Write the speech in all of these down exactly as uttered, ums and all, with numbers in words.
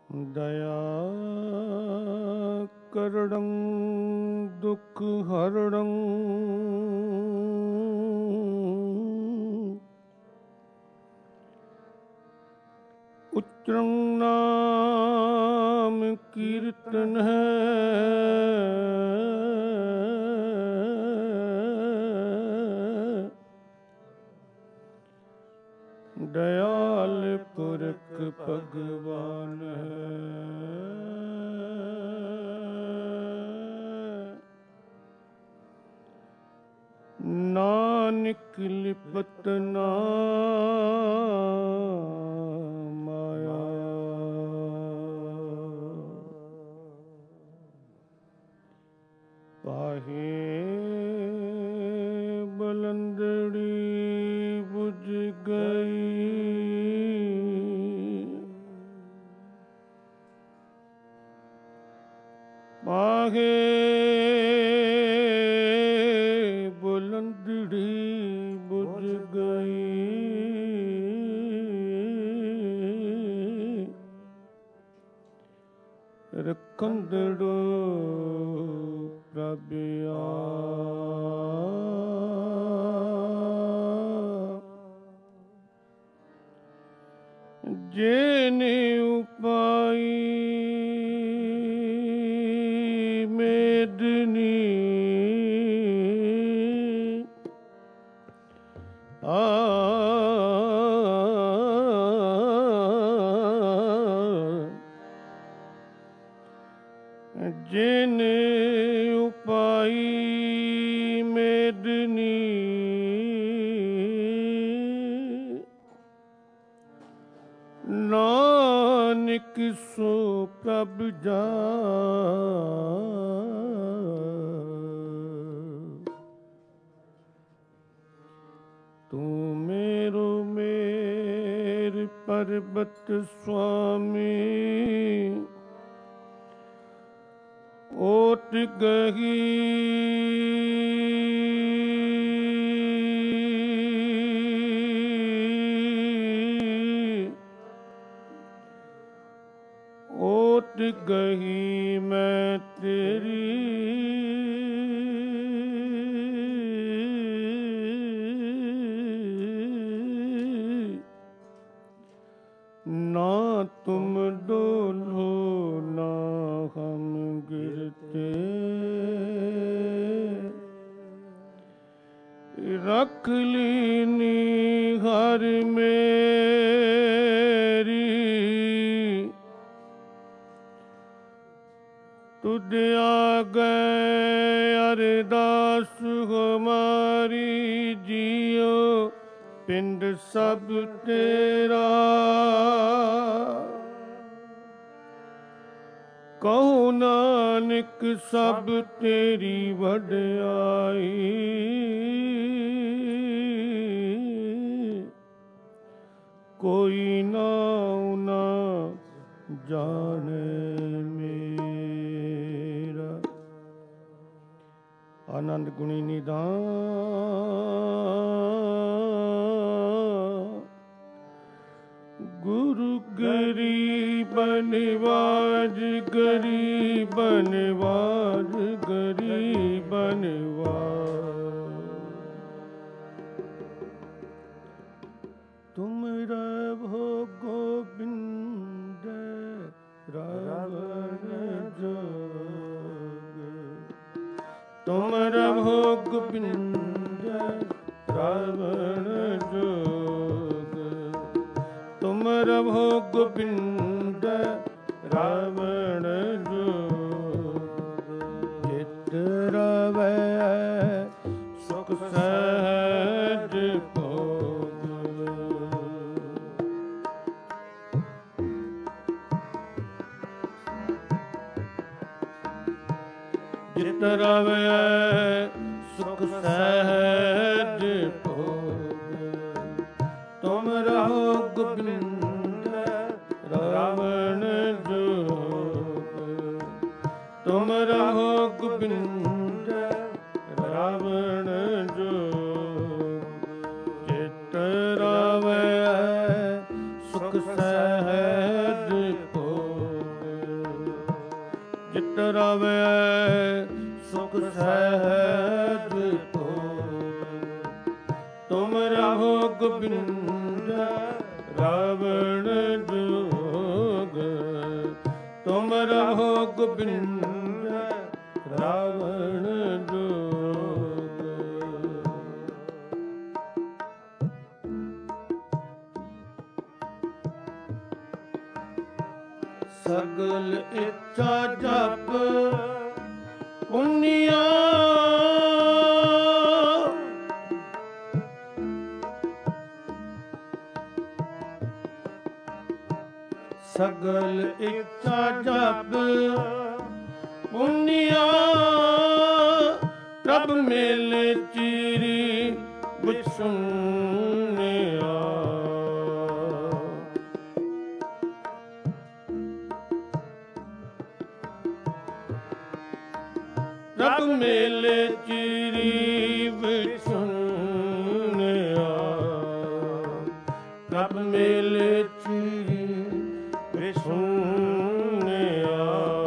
ਦਇਆ ਕਰੜੰ ਦੁਖ ਹਰੜੰ ਉਚਰੰ ਨਾਮ ਕੀਰਤਨ ਹੈ ਦਇਆਲ ਪੁਰਖ ਭਗਵਾਨ ਹੈ। ਨਾਨਕ ਲਿਪਤ ਨਾ ਮਾਇਆ ਪਾਹੇ ਬਲੰਦੜੀ ਬੁਝ ਗਈ ਪਾਹੇ ਬੁਲੰਦੜੀ ਬੁਝ ਗਈ ਰਖੰਦੜੋ ਪ੍ਰਭ जेने उपाई मेदनी आ जेने उपाई मेदनी नानक सो प्रभ जान तू मेरो मेर पर्वत स्वामी ओट गही ओट गही मैं तेरी ना तुम डोलो ना हम गिरते रख लीनी हर मेरी तुझ आ गए अरदास हमारी जियो पिंड सब तेरा कहो नानक सब तेरी वड्याई कोई नाऊ ना जाने मेरा। आनंद गुणी निधान गुरु गरीबन वाज गरीबन वाज गरीबन वाज तुम रहो गोविंद रावण जोग तुम रहो गोविंद रावण जोग तुम रहो गोविंद रावण जोग चित रवै सुख सहज भोग चित रवै सुख सहज भोग तुम रहो गोविंद रावण जोग तुम रहो गोविंद रावण जोग चित रवै सुख सहज भोग ਰਾਵਣ ਜੋਗ। ਤੁਮ ਰਹੋ ਗੋਬਿੰਦ ਰਾਵਣ ਜੋਗ। ਸਗਲ ਇੱਛਾ ਜਪ ਪੁੰਨਿਆ। ਸਗਲ ਇੱਛਾ ਜਪ ਪੁੰਨਿਆ। ਪ੍ਰਭ ਮੇਲੇ ਚੀਰੀ ਵਿਛੁੰਨਿਆ। ਪ੍ਰਭ ਮੇਲੇ ਚੀਰੀ ਵਿਛੁੰਨਿਆ। ਪ੍ਰਭ ਮੇਲੇ ਚੀਰੀ ਵਿਛੁੰਨਿਆ।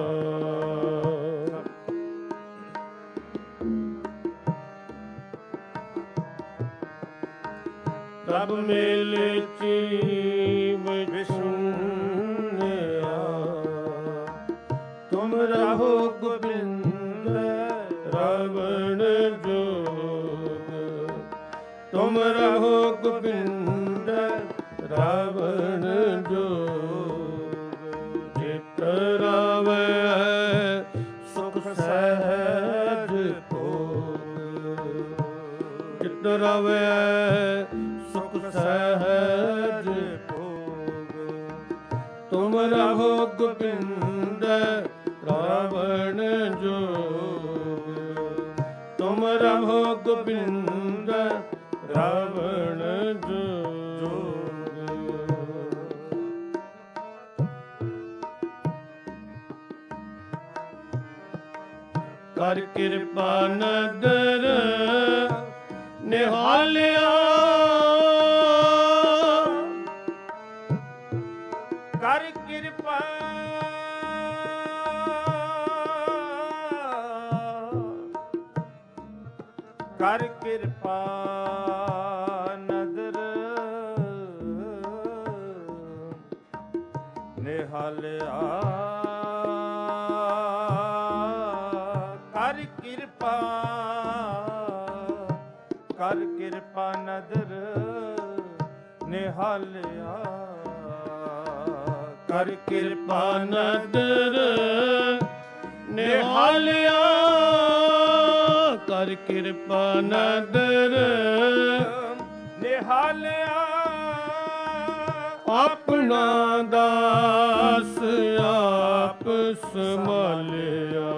ਪ੍ਰਭ ਮੇਲੇ ਚੀਰੀ ਵਿਛੁੰਨਿਆ। ਤੁਮ ਰਹੋ ਗੋਬਿੰਦ ਰਾਵਣ ਜੋਗ। ਤੁਮ ਰਹੋ ਗੋਬਿੰਦ ਰਾਵਣ ਜੋਗ। ਜਿਤ ਰਾਵੈ ਸੁਖ ਸਹਿਜ ਭੋਗ। ਜਿਤ ਰਾਵੈ ਸੁਖ ਸਹਿਜ ਭੋਗ। ਤੁਮ ਰਹੋ ਗੋਬਿੰਦ ਰਾਵਣ ਜੋਗ। ਤੁਮ ਰਹੋ ਗੋਬਿੰਦ ਰਾਵਣ ਜੋਗ। ਕਰ ਕਿਰਪਾ ਨਦਰ ਨਿਹਾਲਿਆ। ਕਰ ਕਿਰਪਾ ਕਰ ਕਿਰਪਾ ਨਦਰ ਨਿਹਾਲਿਆ। ਕਰ ਕਿਰਪਾ ਕਰ ਕਿਰਪਾ ਨਦਰ ਨਿਹਾਲਿਆ। ਕਰ ਕਿਰਪਾ ਨਦਰ ਨਿਹਾਲਿਆ। ਕਰ ਕਿਰਪਾ ਨਦਰ ਨਿਹਾਲਿਆ। ਆਪਣਾ ਦਾਸ ਆਪ ਸੰਭਾਲਿਆ।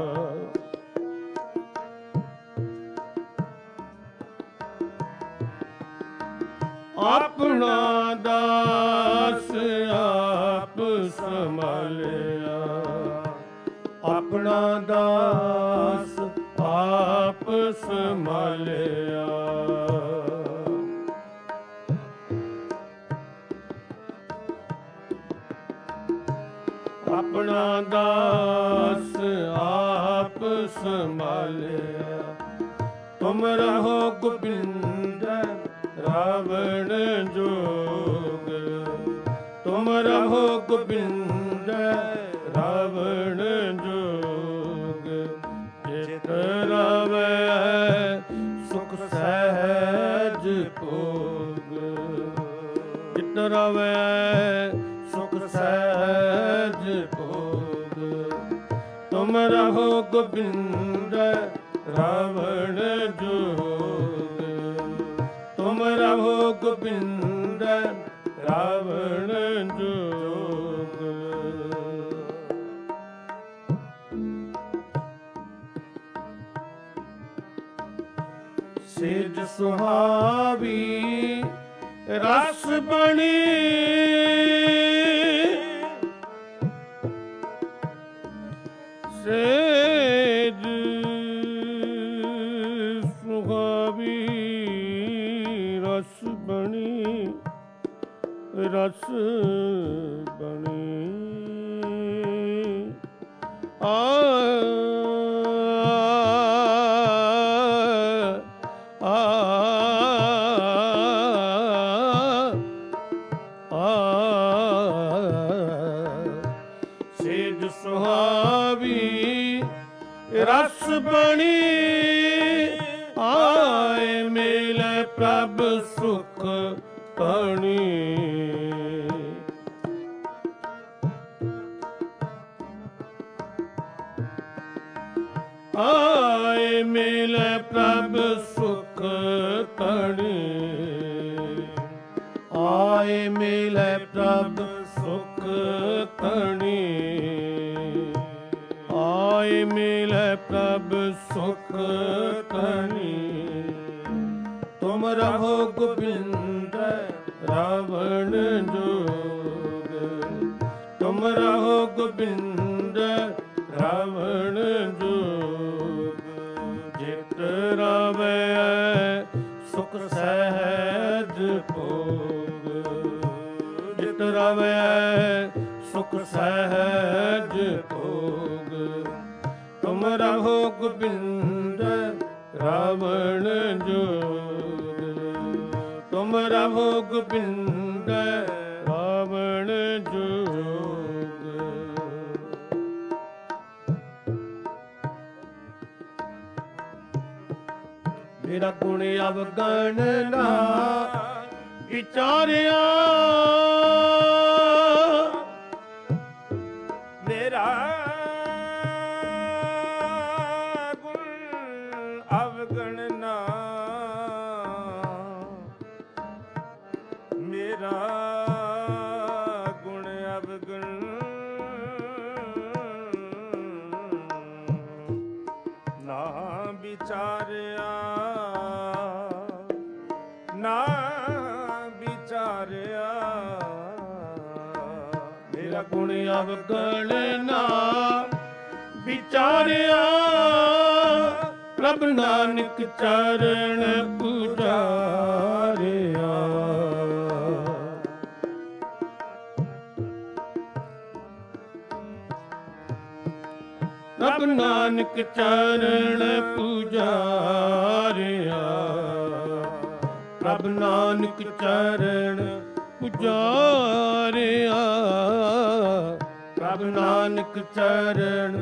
ਆਪਣਾ ਦਾਸ ਆਪ ਸੰਭਾਲਿਆ। ਆਪਣਾ ਦਾਸ ਆਪ ਸੰਭਾਲਿਆ। ਆਪਣਾ ਦਾਸ ਆਪ ਸੰਭਾਲਿਆ। ਤੁਮ ਰਹੋ ਗੋਬਿੰਦ ਰਾਵਣ ਜੋਗ। ਤੁਮ ਰਹੋ ਗੋਬਿੰਦ ਰਾਵਣ ਜੋਗ। ਜਿਤ ਰਾਵੈ ਸੁਖ ਸਹਿਜ ਭੋਗ। ਜਿਤ ਰਾਵੈ ਸੁਖ ਸਹਿਜ ਭੋਗ। ਤੁਮ ਰਹੋ ਗੋਬਿੰਦ ਰਾਵਣ ਜੋਗ। ਤੁਮ ਰਹੋ ਗੋਬਿੰਦ ਰਾਵਣ ਜੋਗ। ਸਿਜ ਸੁਹਾਵੀ ਰਸ ਬਣੀ। ਸੇਜ ਸੁਹਾਵੀ ਰਸ ਬਣੀ। ਰਸ ਬਣੀ। ਆ ਆ ਸੇਜ ਸੁਹਾਵੀ ਰਸ ਬਣੀ ਆਏ ਮਿਲੇ ਪ੍ਰਭ ਸੁਖ ਕਣੀ ਆਏ ਮਿਲੇ ਪ੍ਰਭ ਸੁਖ ਕਣੀ ਆਏ ਮਿਲੇ ਪ੍ਰਭ ਸੁਖ ਕਣੀ ਆਏ ਮਿਲੇ ਪ੍ਰਭ ਸੁਖ ਕਣੀ ਤੁਮ ਰਹੋ ਗੋਬਿੰਦ ਰਾਵਣ ਜੋਗ ਤੁਮ ਰਹੋ ਗੋਬਿੰਦ ਰਾਵਣ ਜੋਗ ਜਿਤ ਰਾਵੈ ਸੁਖ ਸਹਿਜ ਭੋਗ ਜਿਤ ਰਾਵੈ ਸੁਖ ਸਹਿਜ ਭੋਗ ਤੁਮ ਰਹੋ ਗੋਬਿੰਦ ਰਾਵਣ ਜੋਗ ਤੁਮ ਰਹੋ ਗੋਬਿੰਦ ਰਾਵਣ ਜੋਗ ਮੇਰਾ ਗੁਣ ਅਵਗਣ ਨਾ ਵਿਚਾਰਿਆ ਮੇਰਾ ਗੁਣ ਅਵਗਣ ਨਾ ਮੇਰਾ ਗੁਣ ਅਵਗਣ ਨਾ ਵਿਚਾਰਿਆ ਨਾ ਵਿਚਾਰਿਆ ਮੇਰਾ ਗੁਣ ਅਵਗਣ ਨਾ ਵਿਚਾਰਿਆ ਪ੍ਰਭ ਨਾਨਕ ਚਰਨ ਪੁਜਾਰਿਆ ਪ੍ਰਭ ਨਾਨਕ ਚਰਨ ਪੁਜਾਰਿਆ ਪ੍ਰਭ ਨਾਨਕ ਚਰਨ ਪੁਜਾਰਿਆ ਪ੍ਰਭ ਨਾਨਕ ਚਰਨ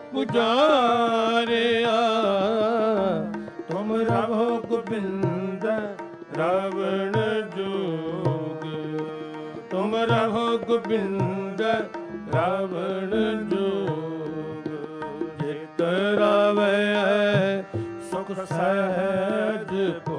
ਪੁਜਾਰਿਆ ਤੁਮ ਰਹੋ ਗੋਬਿੰਦ ਰਾਵਣ ਜੋਗ ਤੁਮ ਰਹੋ ਗੋਬਿੰਦ ਰਾਵਣ ਜੋਗ ਜਿਤ ਰਾਵੈ ਸੁਖ ਸਹਿਜ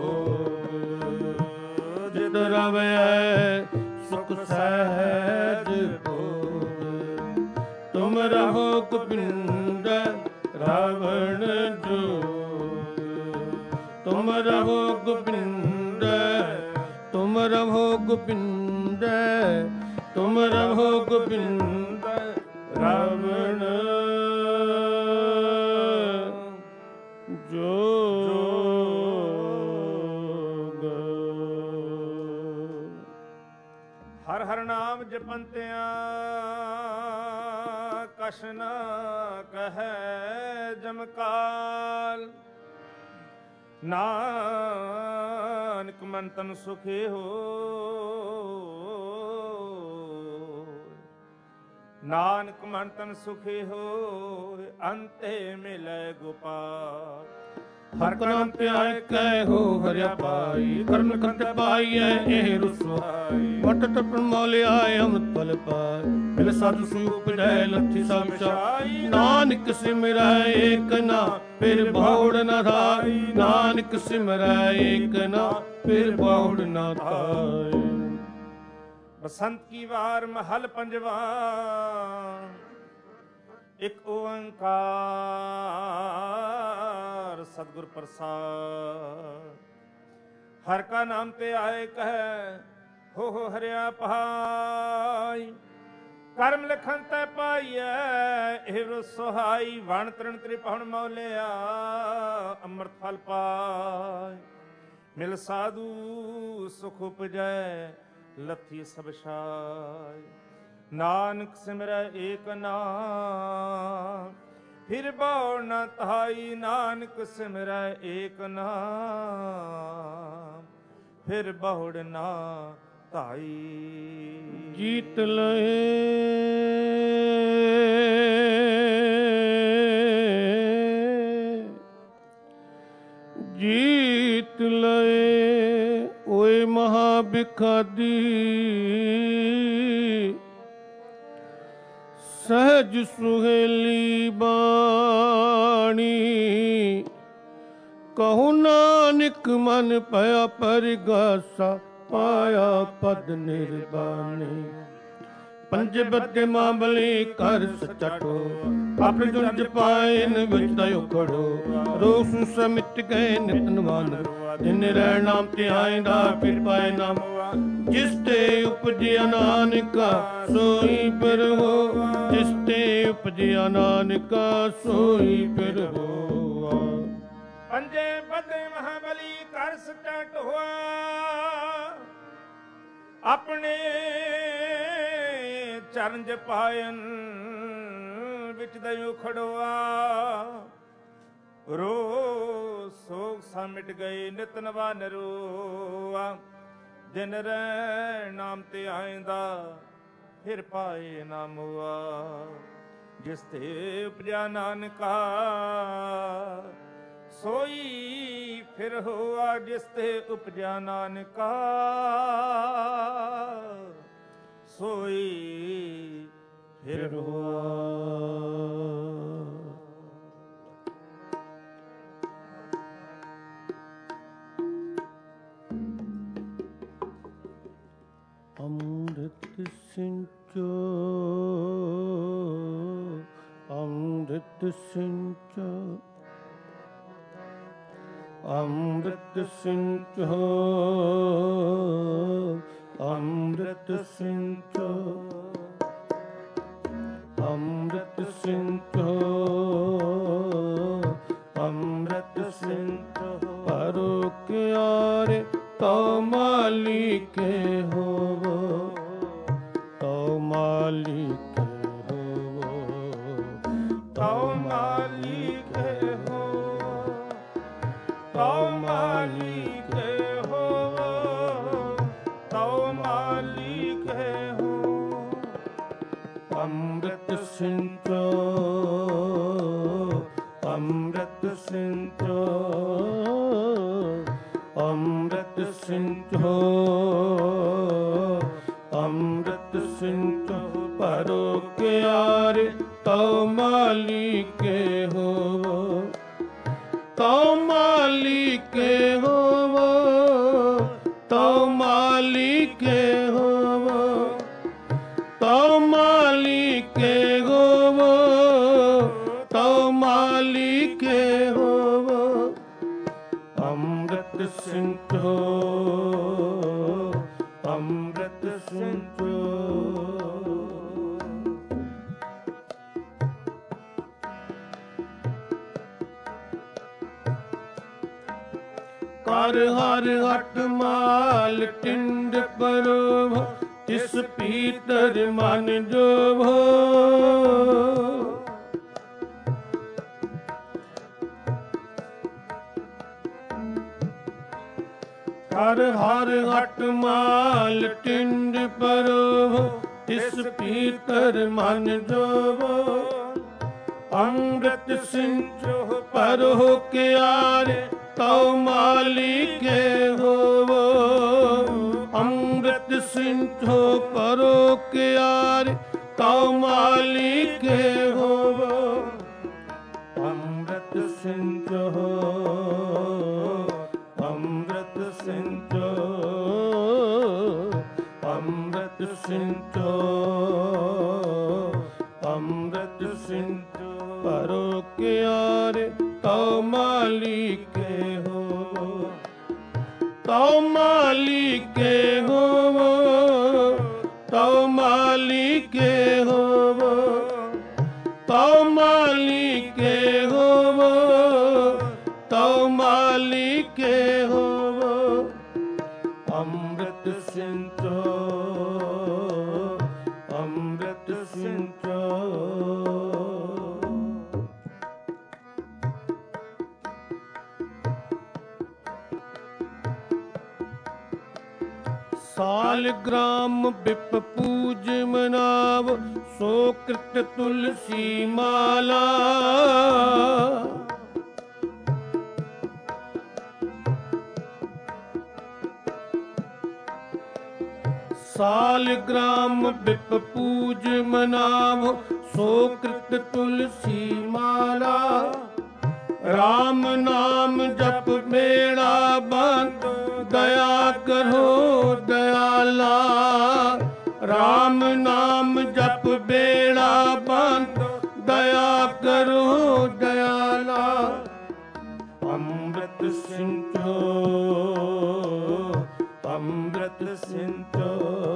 ਭੋਗ ਜਿਤ ਰਾਵੈ ਸੁਖ ਸਹਿਜ ਭੋਗ ਤੁਮ ਰਹੋ ਗੋਬਿੰਦ ਰਾਵਣ ਜੋਗ ਤੁਮ ਰਹੋ ਗੋਬਿੰਦ ਤੁਮ ਰਹੋ ਗੋਬਿੰਦ ਤੁਮ ਰਹੋ ਗੋਬਿੰਦ ਰਾਵਣ ਜੋਗ। ਹਰ ਹਰ ਨਾਮ ਜਪੰਤਿਆਂ ਕਛ ਨ ਕਹੈ ਜਮਕਾਲ ਨਾਨਕ ਮਨ ਤਨ ਸੁਖੀ ਹੋ ਨਾਨਕ ਮਨ ਤਨ ਸੁਖੀ ਹੋ ਅੰਤੇ ਮਿਲੈ ਗੋਪਾਲ ਹਰ ਕੋ ਨਾਮ ਧਿਆਇ ਕਹਿ ਹੋ ਹਰਿਆ ਪਾਈ ਕਰਨ ਕੰਤ ਪਾਈਐ ਇਹ ਰਸਵਾਈ ਵਟ ਤਪਨ ਮੌਲਿਆਏ ਅੰਮ੍ਰਿਤ ਫਲ ਪਾਇ ਮਿਲ ਸਾਧੂ ਸੂਪ ਜੈ ਲੱਥੀ ਸਮਸ਼ਾਈ ਨਾਨਕ ਸਿਮਰੈ ਏਕ ਨਾ ਫਿਰ ਬਹੁੜ ਨ ਥਾਈ ਨਾਨਕ ਸਿਮਰੈ ਏਕ ਨਾ ਫਿਰ ਬਹੁੜ ਨ ਥਾਈ। ਬਸੰਤ ਕੀ ਵਾਰ ਮਹਲ ਪੰਜਵਾ ਇੱਕ ਓੰਕਾਰ ਸਤਿਗੁਰ ਪ੍ਰਸਾਦ ਹਰ ਕਾ ਨਾਮ ਤੇ ਆਏ ਕਹਿ ਹੋ ਹੋ ਹਰਿਆ ਪਹਾਈ ਕਰਮ ਲਖਨ ਤੈ ਪਾਈਐ ਇਹ ਸੁਹਾਈ ਵਣ ਤ੍ਰਿਣ ਤ੍ਰਿਪਹੁਣ ਮੌਲਿਆ ਅੰਮ੍ਰਿਤ ਫਲ ਪਾਇ ਮਿਲ ਸਾਧੂ ਸੁਖ ਉਪਜੈ ਲੱਥੀ ਸਭ ਛਾਇ ਨਾਨਕ ਸਿਮਰੈ ਏਕ ਨਾਮ ਫਿਰ ਬਹੁ ਨ ਧਾਈ ਨਾਨਕ ਸਿਮਰੈ ਏਕ ਨਾਮ ਫਿਰ ਬਹੁੜ ਨਾ ਧਾਈ। ਜੀਤ ਲਏ ਜੀਤ ਲਏ ਓਏ ਮਹਾ ਬਿਖਾਦੀ ਸਹਿਜ ਸੁਹੇਲੀ ਬਾਣੀ ਕਹੂ ਨਾਨਕ ਮਨ ਭਇਆ ਪਰਗਾਸਾ ਪਾਇਆ ਪਦ ਨਿਰਬਾਣੀ ਪੰਜ ਬੱਦੇ ਮਾਮਲੇ ਕਰ ਸਚਟੋ ਆਪਣੇ ਜੁੰਜ ਪਾਇਨ ਵਿੱਚ ਦਇਓ ਖੜੋ ਰੋਸ ਸਮਿਟ ਗਏ ਨਿਤਨਵਾਨ ਜਿਨ ਰਹਿ ਨਾਮ ਤੇ ਆਇਂਦਾ ਫਿਰ ਪਾਏ ਨਾਮ ਜਿਸ ਤੇ ਉਪਜਿਆ ਨਾਨਕਾ ਸੋਈ ਫਿਰ ਹੋ ਜਿਸ ਤੇ ਉਪਜਿਆ ਨਾਨਕਾ ਸੋਈ ਫਿਰ ਹੋ ਪੰਜੇ ਬੱਦੇ ਮਹਾਬਲੀ ਕਰ ਸਟਟ ਹੋਆ ਆਪਣੇ ਚਰਨ ਜਪਾਇਨ ਵਿੱਚ ਦਇਓ ਖੜਵਾ ਰੋ ਸੋਗ ਸਾ ਮਿਟ ਗਏ ਨਿਤ ਨਵਾ ਨਰੋਆ ਦਿਨ ਰਹਿ ਨਾਮ ਤੇ ਆਇਂਦਾ ਫਿਰ ਪਾਏ ਨਾਮਵਾ ਜਿਸ ਤੇ ਉਪਜਿਆ ਨਾਨਕਾ ਸੋਈ ਫਿਰ ਹੋਆ ਜਿਸ ਤੇ ਉਪਜਿਆ ਨਾਨਕਾ ਸੋਈ ਫਿਰ ਹੋਆ। ਅੰਮ੍ਰਿਤ ਸਿੰਚੋ ਅੰਮ੍ਰਿਤ ਸਿੰਚੋ ਅੰਮ੍ਰਿਤ ਸਿੰਚੋ ਅੰਮ੍ਰਿਤ ਸਿੰਚੋ ਅੰਮ੍ਰਿਤ ਸਿੰਚੋ ਅੰਮ੍ਰਿਤ ਸਿੰਚੋ ਪਰੋ ਕਿਆਰੇ ਤਉ ਮਾਲਿਕੇ ਹੋਵੋ ਤਉ ਮਾਲਿਕੇ ਹੋਵੋ ਤਉ ਮਾਲਿਕੇ ਹੋਵੋ ਤਉ ਮਾਲਿਕੇ ਹੋਵੋ ਤਉ ਮਾਲਿਕੇ ਹੋਵੋ ਅੰਮ੍ਰਿਤ ਸਿੰਚੋ ਅੰਮ੍ਰਿਤ ਸਿੰਚੋ ਅੰਮ੍ਰਿਤ ਸਿੰਚੋ ਅੰਮ੍ਰਿਤ ਸਿੰਚੋ ਪਰੋ ਕਿਆਰੇ ਤਉ ਮਾਲਿਕੇ ਹੋਵੋ ਤਉ ਮਾਲਿਕੇ ਹੋਵੋ ਤਉ ਮਾਲਿਕੇ ਹੋਵੋ ਤਉ ਮਾਲਿਕੇ ਹੋਵੋ ਤਉ ਮਾਲਿਕੇ ਹੋਵੋ ਅੰਮ੍ਰਿਤ ਸਿੰਚੋ ਅੰਮ੍ਰਿਤ ਸਿੰਚੋ ਕਰ ਹਰ ਹਟ ਮਾਲ ਟਿੰਡ ਪਰੋ ਤਿਸ ਪੀਤਰ ਮਨ ਜੋਭੋ ਹਰ ਹਰ ਹਟ ਮਾਲ ਟਿੰਡ ਪਰੋ ਤਿਸ ਪੀਤਰ ਮਨ ਜੋਭੋ ਅੰਮ੍ਰਿਤ ਸਿੰਚੋ ਪਰੋ ਕਿਆਰੇ ਤਉ ਮਾਲਿਕੇ ਹੋਵੋ ਅੰਮ੍ਰਿਤ ਸਿੰਚੋ ਪਰੋ ਕਿਆਰੇ ਤਉ ਮਾਲਿਕੇ ਹੋਵੋ ਅੰਮ੍ਰਿਤ ਸਿੰਚੋ ਅੰਮ੍ਰਿਤ ਸਿੰਚੋ ਅੰਮ੍ਰਿਤ ਸਿੰਚੋ ਅੰਮ੍ਰਿਤ ਸਿੰਚੋ ਪਰੋ ਕਿਆਰੇ ਤਉ ਮਾਲਿਕੇ ਹੋਵੋ ਤਉ ਮਾਲਿਕੇ ਹੋਵੋ ਤਉ ਮਾਲਿਕੇ ਹੋਵੋ ਤਉ ਮਾਲਿਕੇ ਹੋਵੋ ਤਉ ਮਾਲਿਕੇ ਹੋਵੋ ਅੰਮ੍ਰਿਤ ਸਿੰਚੋ ਅੰਮ੍ਰਿਤ ਸਿੰਚੋ ਸਾ ਸਾਲਗ੍ਰਾਮ ਬਿਪ ਪੂਜ ਮਨਾਵ, ਸੋ ਕ੍ਰਿਤ ਤੁਲਸੀ ਮਾਲਾ। ਸਾਲਗ੍ਰਾਮ ਬਿਪ ਪੂਜ ਮਨਾਵ, ਸੋ ਕ੍ਰਿਤ ਤੁਲਸੀ ਮਾਲਾ। ਰਾਮ ਨਾਮ ਜਪ ਮੇਰਾ ਬੰਦ, ਦਇਆ ਕਰੋ ਦਇਆਲਾ। ਰਾਮ ਨਾਮ ਜਪ ਬੇੜਾ ਬੰਦ, ਦਇਆ ਕਰੋ ਦਇਆਲਾ। ਅੰਮ੍ਰਿਤ ਸਿੰਚੋ ਅੰਮ੍ਰਿਤ ਸਿੰਚੋ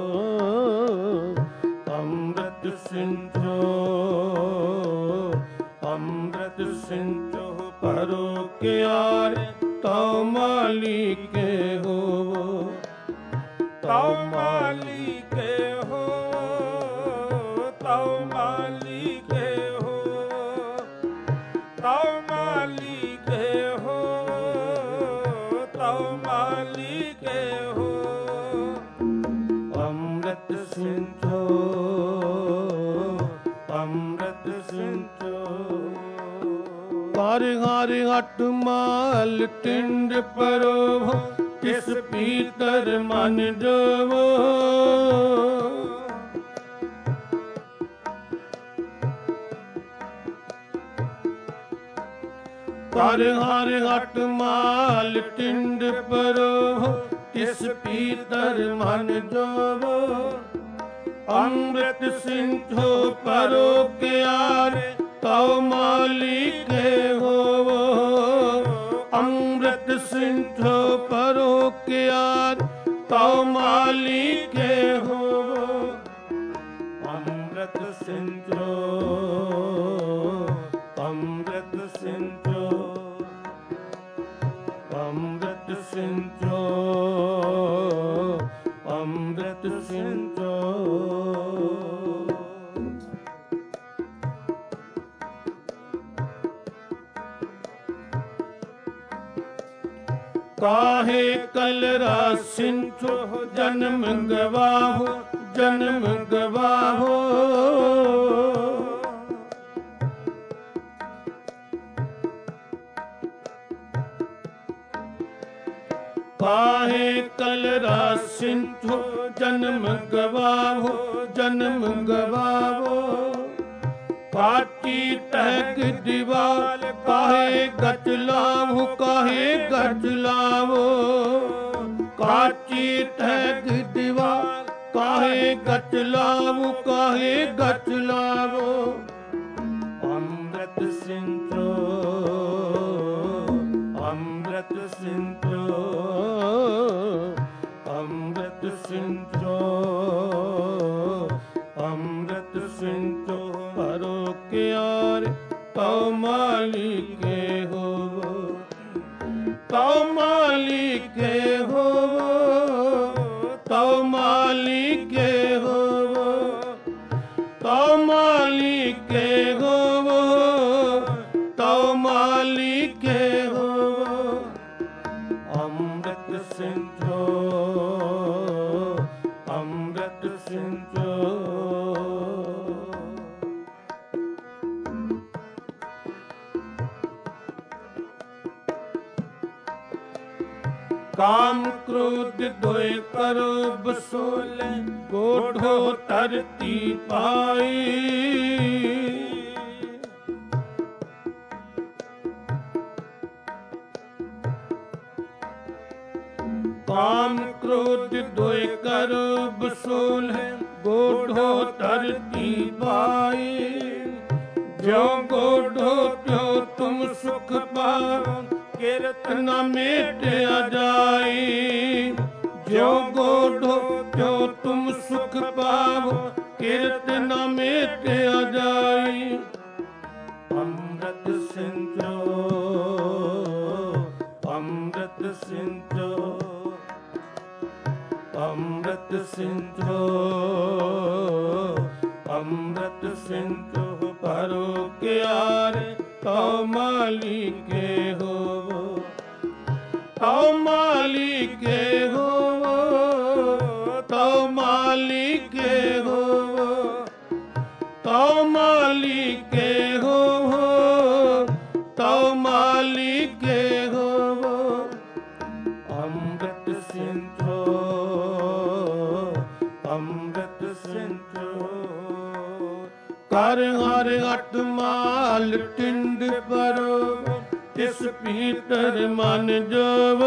ਅੰਮ੍ਰਿਤ ਸਿੰਚੋ ਅੰਮ੍ਰਿਤ ਸਿੰਚੋ। ਪਰੋ ਕਿਆਰੇ ਤਉ ਮਾਲੀਕੇ ਹੋਵੋ, ਤਉ ਮਾਲੀਕੇ ਹੋ, ਤਉ ਮਾਲੀਕੇ ਹੋ, ਤਉ ਮਾਲੀਕੇ ਹੋ, ਤਉ ਮਾਲੀਕੇ ਹੋ। ਅੰਮ੍ਰਿਤ ਸਿੰਚੋ ਅੰਮ੍ਰਿਤ ਸਿੰਚੋ। ਹਰ ਹਰ ਹਟ ਮਾਲ ਟਿੰਡ ਪਰੋ, ਤਿਸ ਪੀਤਰ ਮਨ ਜਵੋ। ਹਰ ਹਰ ਹਟ ਮਾਲ ਟਿੰਡ ਪਰੋ, ਤਿਸ ਪੀਤਰ ਮਨ ਜਵੋ। ਅੰਮ੍ਰਿਤ ਸਿੰਚੋ ਪਰੋ ਕਿਆਰੇ, ਤਉ ਮਾਲੀਕੇ ਹੋਵੋ। ਅੰਮ੍ਰਿਤ ਸਿੰਚੋ ਪਰੋ ਕਿਆਰੇ, ਤਉ ਮਾਲੀਕੇ ਹੋਵੋ। ਅੰਮ੍ਰਿਤ ਸਿੰਚੋ ਅੰਮ੍ਰਿਤ ਸਿੰਚੋ ਅੰਮ੍ਰਿਤ ਸਿੰਚੋ ਅੰਮ੍ਰਿਤ ਸਿੰਚੋ। ਕਾਹੇ ਕਲਰਾ ਸਿੰਚੋ, ਜਨਮ ਗਵਾਹੋ ਜਨਮ ਗਵਾਹੋ। ਕਾਹੇ ਕਲਰਾ ਸਿੰਚੋ, ਜਨਮ ਗਵਾਹੋ ਜਨਮ ਗਵਾਹੋ। ਕਾਟੀ ਟਹਿਕ ਦੀਵਾਰ, ਕਾਹੇ ਗਚ ਲਾਵੋ ਕਾਹੇ ਗਚ ਲਾਵੋ। ਕਾਟੀ ਟਹਿਕ ਦੀਵਾਰ, ਕਾਹੇ ਗਚ ਲਾਵੋ ਕਾਹੇ ਗਚ ਲਾਵੋ। ਅੰਮ੍ਰਿਤ ਸਿੰਚੋ ਅੰਮ੍ਰਿਤ ਸਿੰਚੋ ਅੰਮ੍ਰਿਤ ਸਿੰਚੋ ਅੰਮ੍ਰਿਤ ਸਿੰਚੋ। ਪਰੋ ਕਿਆਰੇ ਤਉ ਮਾਲੀਕੇ ਹੋਵੋ, ਤਉ ਮਾਲੀਕੇ ਹੋਵੋ, ਤਉ ਮਾਲੀਕੇ ਹੋਵੋ, ਤਉ ਮਾਲੀਕੇ ਹੋਵੋ, ਤਉ ਮਾਲੀਕੇ ਹੋਵੋ। ਅੰਮ੍ਰਿਤ ਸਿੰਚੋ ਅੰਮ੍ਰਿਤ ਸਿੰਚੋ। ਕਾਮ ਕ੍ਰੋਧ ਦੋਇ ਕਰੋ ਬਸੋਲੇ, ਗੋਢੋ ਧਰਤੀ ਪਾਈ। ਕਾਮ ਕ੍ਰੋਧ ਦੋਇ ਕਰੋ ਬਸੋਲੇ, ਗੋਢੋ ਧਰਤੀ ਪਾਈ। ਜੋ ਗੋਢੋ ਤਿਉ ਤੁਮ ਸੁਖ ਪਾਓ, ਕਿਰਤ ਨ ਮੇਟਿਆ ਜਾਈ। ਜੋ ਗੋਢੋ ਤਿਉ ਤੁਮ ਸੁਖ ਪਾਵੋ, ਕਿਰਤ ਨ ਮੇਟਿਆ ਜਾਈ। ਅੰਮ੍ਰਿਤ ਸਿੰਚੋ ਅੰਮ੍ਰਿਤ ਸਿੰਚੋ ਅੰਮ੍ਰਿਤ ਸਿੰਚੋ ਅੰਮ੍ਰਿਤ ਸਿੰਚੋ। ਪਰੋ ਕਿਆਰੇ ਤਉ ਮਾਲੀਕੇ ਹੋਵੋ, ਤਉ ਮਾਲੀਕੇ ਹੋਵੋ, ਤਉ ਅੰਮ੍ਰਿਤ ਸਿੰਚੋ। ਕਰ ਹਰ ਅਟ ਮਾਲ ਟਿੰਡ ਪਰੋ, ਤਿਸ ਪੀਤਰ ਮਨ ਜੋਵੋ।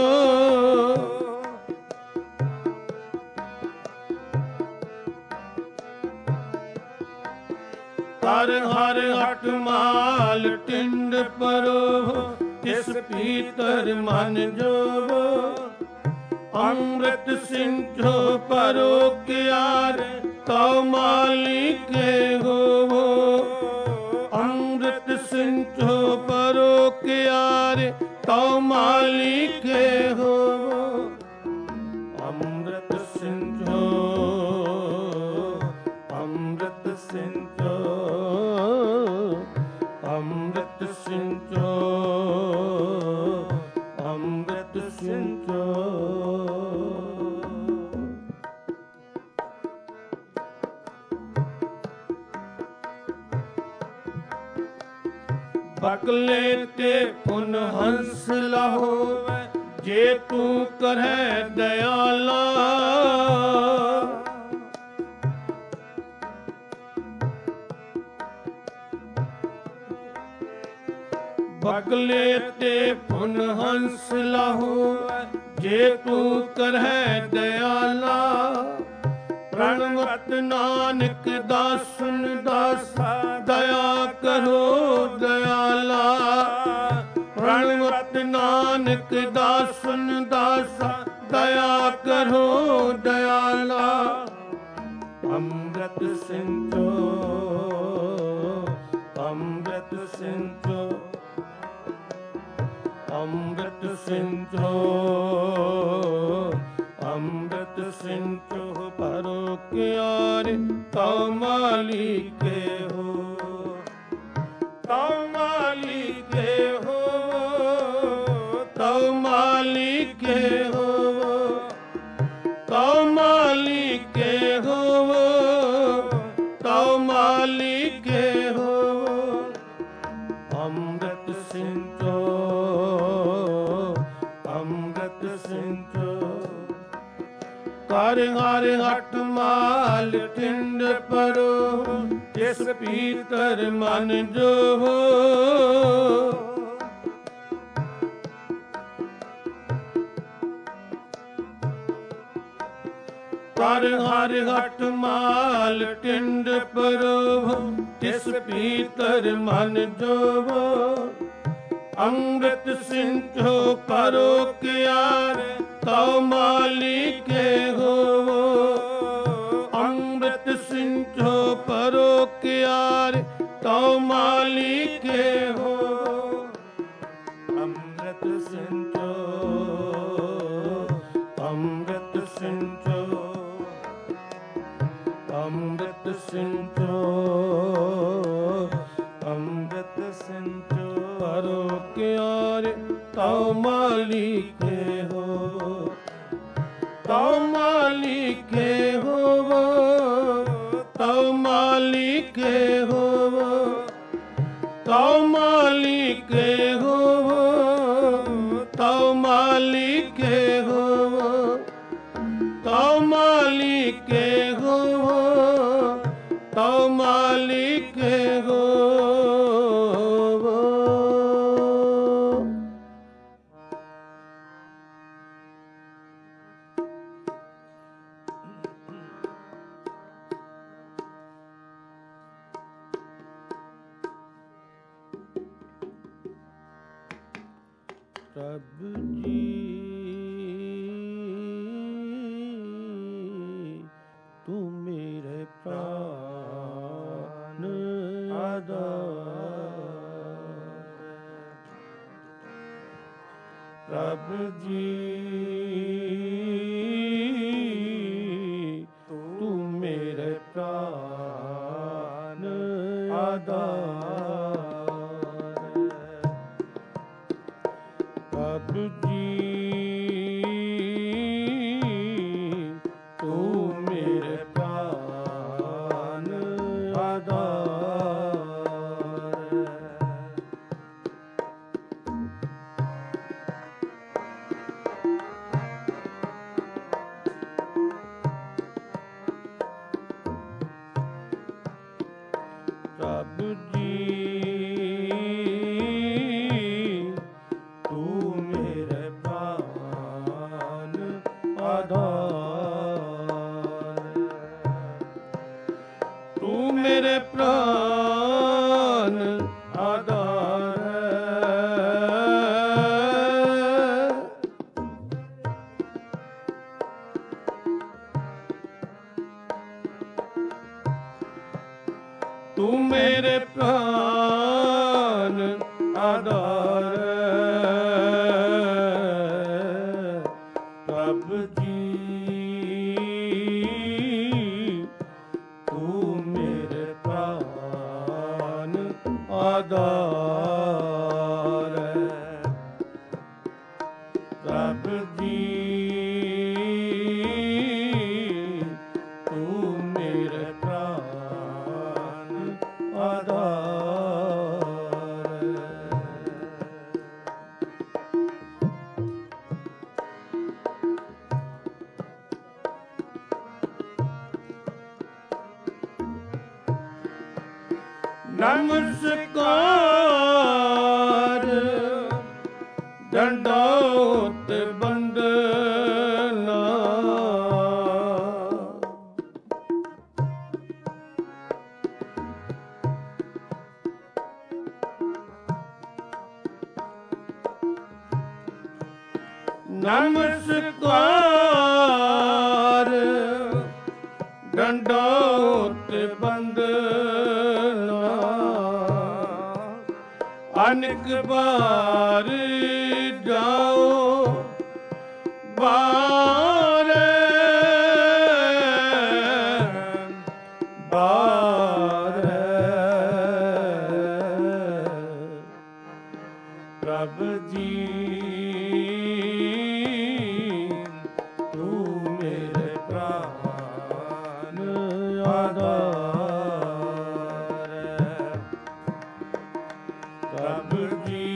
ਕਰ ਹਰ ਅਟ ਮਾਲ ਟਿੰਡ ਪਰੋ, ਤਿਸ ਪੀਤਰ ਮਨ ਜੋਵੋ। ਅੰਮ੍ਰਿਤ ਸਿੰਚੋ ਪਰੋ ਕਿਆਰ, ਤਉ ਮਾਲਿਕੇ ਹੋਵੋ। ਅੰਮ੍ਰਿਤ ਸਿੰਚੋ ਪਰੋ ਕਿਆਰ, ਤਉ ਮਾਲਿਕੇ ਹੋਵੋ। ਅੰਮ੍ਰਿਤ ਸਿੰਚੋ, ਅੰਮ੍ਰਿਤ ਸਿੰਚੋ, ਅੰਮ੍ਰਿਤ ਸਿੰਚੋ, ਅੰਮ੍ਰਿਤ ਸਿੰਚੋ। ਬਕਲੇ ਤੇ ਪੁਨ ਹੰਸ ਲਾਹੋਵੈ, ਜੇ ਤੂੰ ਕਰਹਿ ਦਇਆਲਾ। ਬਕਲੇ ਤੇ ਪੁਨ ਹੰਸ ਲਾਹੋਵੈ, ਜੇ ਤੂੰ ਕਰਹਿ ਦਇਆਲਾ। ਪ੍ਰਣਵਤ ਨਾਨਕ ਦਾਸਨ ਦਾਸਾ, ਦਇਆ ਕਰੋ ਦਇਆਲਾ। ਪ੍ਰਣਵਤ ਨਾਨਕ ਦਾਸਨ ਦਾਸਾ, ਦਇਆ ਕਰੋ ਦਇਆਲਾ। ਅੰਮ੍ਰਿਤ ਸਿੰਚੋ, ਅੰਮ੍ਰਿਤ ਸਿੰਚੋ, ਅੰਮ੍ਰਿਤ ਸਿੰਚੋ, ਅੰਮ੍ਰਿਤ ਸਿੰਚੋ ਪਰੋ ਕਿਆਰ, ਤਉ ਮਾਲਿਕੇ ਹੋ। ਤਉ ਮਾਲਿਕੇ ਹੋ, ਤਉ ਮਾਲਿਕੇ ਹੋ, ਤਉ ਮਾਲਿਕੇ ਹੋ, ਤਉ ਮਾਲਿਕੇ ਹੋ। ਅੰਮ੍ਰਿਤ ਸਿੰਚੋ, ਅੰਮ੍ਰਿਤ ਸਿੰਚੋ। ਕਰ ਹਰ ਅਟ ਮਾਲ ਟਿੰਡ ਪਰੋ, ਤਿਸ ਪੀਤਰ ਮਨ ਜੋਵੋ। ਕਰ ਹਰ ਅਟ ਮਾਲ ਟਿੰਡ ਪਰੋ, ਤਿਸ ਪੀਤਰ ਮਨ ਜੋਵੋ। ਅੰਮ੍ਰਿਤ ਸਿੰਚੋ ਪਰੋ ਕਿਆਰ, ਤਉ ਮਾਲਿਕੇ ਹੋਵੋ। ਅੰਮ੍ਰਿਤ ਸਿੰਚੋ ਪਰੋ ਕਿਆਰ, ਤਉ ਮਾਲਿਕੇ ਹੋਵੋ। ਅੰਮ੍ਰਿਤ ਸਿੰਚੋ, ਅੰਮ੍ਰਿਤ ਸਿੰਚੋ, ਅੰਮ੍ਰਿਤ ਸਿੰਚੋ, ਅੰਮ੍ਰਿਤ ਸਿੰਚੋ ਪਰੋ ਕਿਆਰ, ਤਉ ਮਾਲਿਕੇ ਹੋ। ਤਉ ਮਾਲਿਕੇ ਹੋਵੋ, ਤਉ ਮਾਲਿਕੇ ਹੋਵੋ, ਤਉ ਮਾਲਿਕੇ ਹੋਵੋ, ਤਉ ਮਾਲਿਕੇ ਹੋਵੋ, ਤਉ ਮਾਲਿਕੇ ਹੋਵੋ, ਤਉ ਮਾਲਿਕੇ ਹੋਵੋ। ਪ੍ਰਭ ਜੀ ਤੂੰ ਮੇਰੇ ਪ੍ਰਾਨ ਆਧਾਰ। ਪ੍ਰਭ ਜੀ ਤੂੰ ਮੇਰੇ ਪ੍ਰਾਨ ਆਧਾਰ। ਪ੍ਰਭ ਜੀ ਤੂੰ ਮੇਰੇ ਪ੍ਰਾਨ ਆਧਾਰ। ਮੇਰੇ ਪ੍ਰਾਨ ਆਧਾਰ ਤੂੰ ਮੇਰੇ ਪ੍ਰਾਨ ਆਧਾਰ ਪ੍ਰਭ ਜੀ ਤੂੰ ਮੇਰੇ ਪ੍ਰਾਨ ਆਧਾਰ ਪ੍ਰਭ ਜੀ ਤੂੰ ਮੇਰੇ ਪ੍ਰਾਨ ਆਧਾਰ ਨਮਸਕਾਰ ਦੰਡੋਤ ਬੰਦਨਾ ਨਮਸਕਾਰ ਦੰਡੋਤ ਬੰਦਨਾ ਅਨੇਕ ਬਾਰ ਜਾਓ ਬਾਰੇ ਬਾਰੇ ਪ੍ਰਭ ਜੀ ਤੂੰ ਮੇਰੇ ਪ੍ਰਾਨ ਆਧਾਰ ਪ੍ਰਭ ਜੀ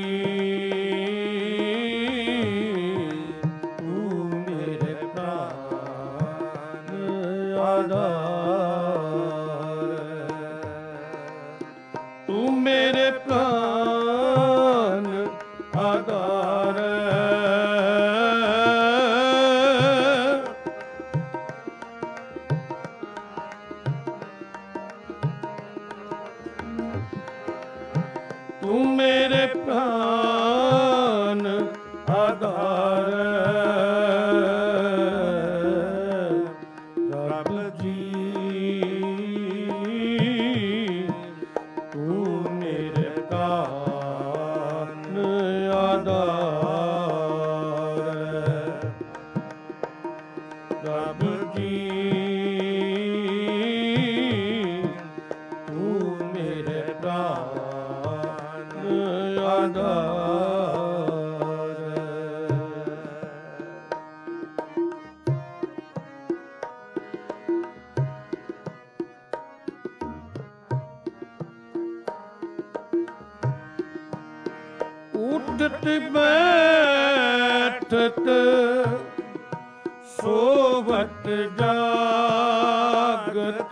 ਤੂੰ ਮੇਰੇ ਪ੍ਰਾਨ ਆਧਾਰ ਤੂੰ ਮੇਰੇ ਪ੍ਰਾਨ ਆਧਾਰ ਤੂੰ ਮੇਰੇ ਪ੍ਰਾਨ ਆਧਾਰ ਪ੍ਰਭ ਜੀ ਤੂੰ ਮੇਰੇ ਪ੍ਰਾਨ ਆਧਾਰ ਪ੍ਰਭ ਜੀ ਤੂੰ ਮੇਰੇ ਪ੍ਰਾਨ ਆਧਾਰ ਉਠਤ ਬੈਠਤ ਸੋਵਤ ਜਾਗਤ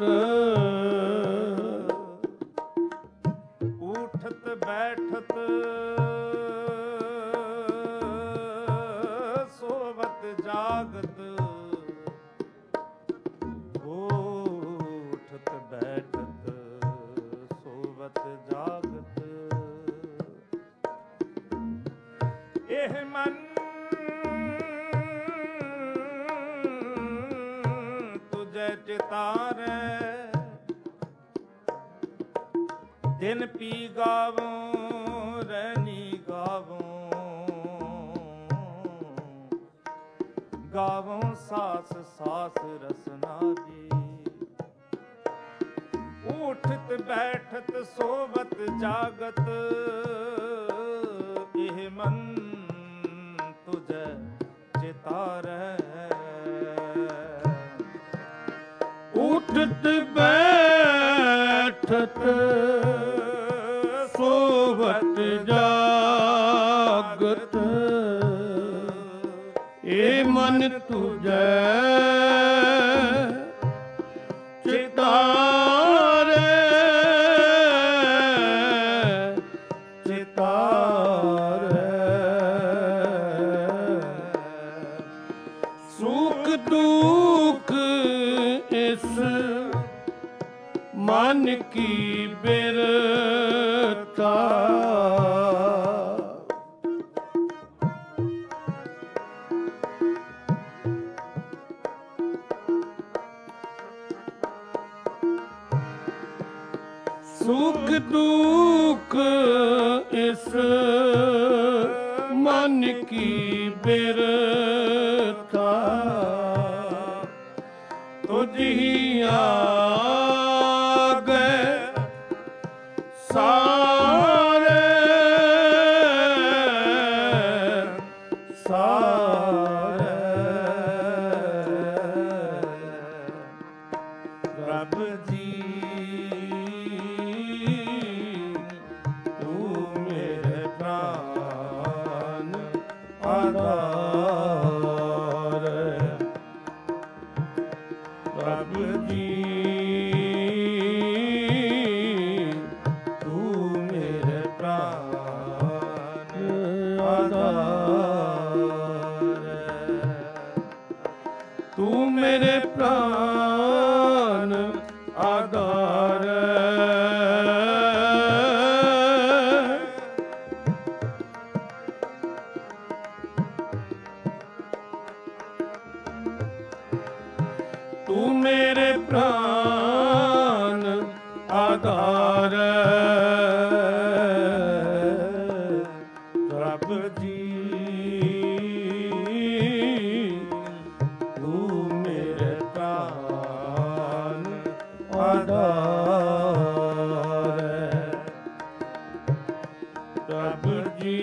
ਉਠਤ ਬੈਠਤ ਸੋਵਤ ਜਾਗਤ ਉਠਤ ਬੈਠਤ ਸੋਵਤ ਜਾਗਤ ਇਹ ਮਨ ਤੁਝੇ ਚਿਤਾਰੇ ਦਿਨ ਪੀ ਗਾਵੋਂ ਰਹਿਨੀ ਗਾਵੋਂ ਗਾਵੋਂ ਸਾਸ ਸਾਸ ਰਸਨਾ ਦੀ ਉਠਤ ਬੈਠਤ ਸੋਵਤ ਜਾਗਤ ਇਹ ਮਨ ਤੁਝੇ ਚਿਤਾਰੇ ਉਠਤ ਬੈਠਤ ਸੋਵਤ ਜਾਗਤ ਇਹ ਮਨ ਤੁਝੇ ਚਿਤਾਰੇ ਚਿਤਾਰੇ ਸੁਖ ਦੁਖ ਇਸ ਮਨ ਕੀ ਬਿਰਤਾ। ਸੁਖ ਦੁਖ ਇਸ ਮਨ ਕੀ ਬਿਰਤਾ। ਤੁਝੀ ਆਗੇ ਸਾਰੇ ਸਾਰੇ ਰੱਬ ਜੀ ਤੂੰ ਮੇਰੇ ਪ੍ਰਾਨ ਆਧਾਰ। ਰੱਬ ਜੀ ਤੂੰ ਮੇਰੇ ਪ੍ਰਾਨ ਆਧਾਰ। ਤੂੰ ਮੇਰੇ ਪ੍ਰਾਨ ਆਧਾਰ। ਤੂੰ ਮੇਰੇ ਪ੍ਰਾਨ ਆਧਾਰ। ਰੱਬ ਜੀ ਤੂੰ ਮੇਰੇ ਪ੍ਰਾਨ ਆਧਾਰ। ਰੱਬ ਜੀ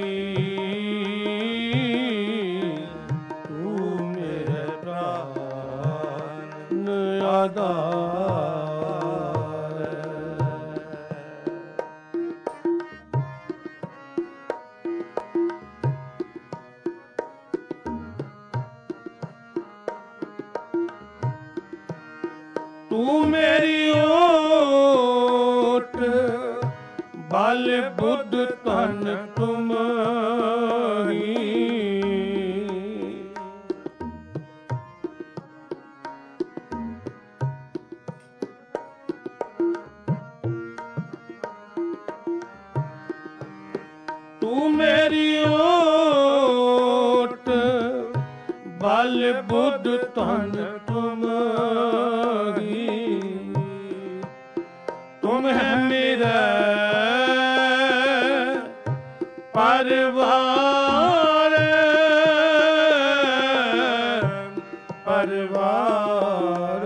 ਤੂੰ ਮੇਰੇ ਪ੍ਰਾਨ ਆਧਾਰ। ਤੂੰ ਮੇਰੀ ਓਟ ਬਲ ਬੁੱਧ ਧਨ ਤੁਮਰੀ। ਤੂੰ ਮੇਰੀ ਓਟ ਬਲ ਬੁੱਧ ਧਨ ਤੁਮਰੀ। ਤੁਮ ਹੈ ਮੇਰਾ ਪਰਵਾਰ ਪਰਵਾਰ।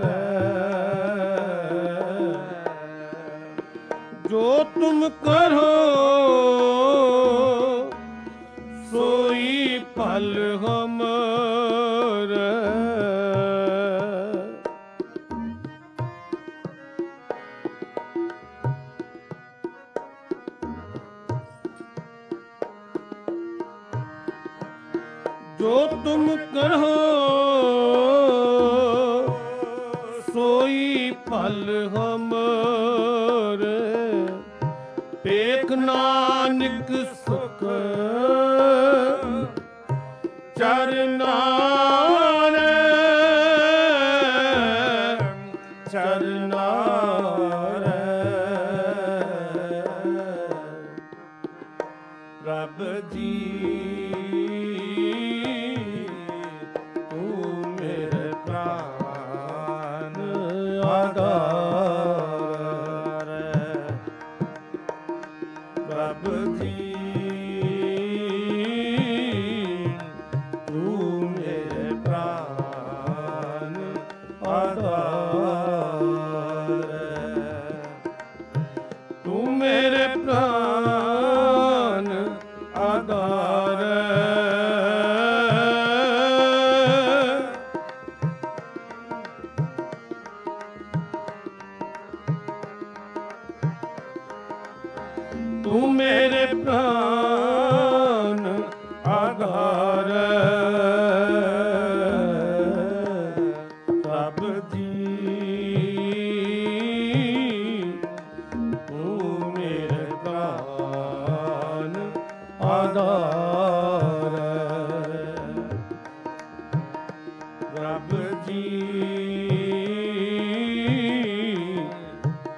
ਜੋ ਤੁਮ ਕਰੋ ਸੋਈ ਫਲ ਹਮਾਰਾ। ਜੋ ਤੁਮ ਕਰੋ ਸੋਈ ਫਲ ਹਮਾਰੇ। ਪੇਖ ਨਾਨਕ ਸੁਖ ਚਰਨਾਰ ਚਰਨਾਰ। ਰੱਬ ਜੀ ਤੂੰ ਮੇਰੇ ਪ੍ਰਾਨ ਆਧਾਰ। ਰੱਬ ਜੀ ਤੂੰ ਮੇਰੇ ਪ੍ਰਾਨ ਆਧਾਰ। ਤੂੰ ਮੇਰੇ ਪ੍ਰਾਨ ਆਧਾਰ। ਤੂੰ ਮੇਰੇ ਪ੍ਰਾਨ ਆਧਾਰ। ਰੱਬ ਜੀ ਤੂੰ ਮੇਰੇ ਪ੍ਰਾਨ ਆਧਾਰ। ਰੱਬ ਜੀ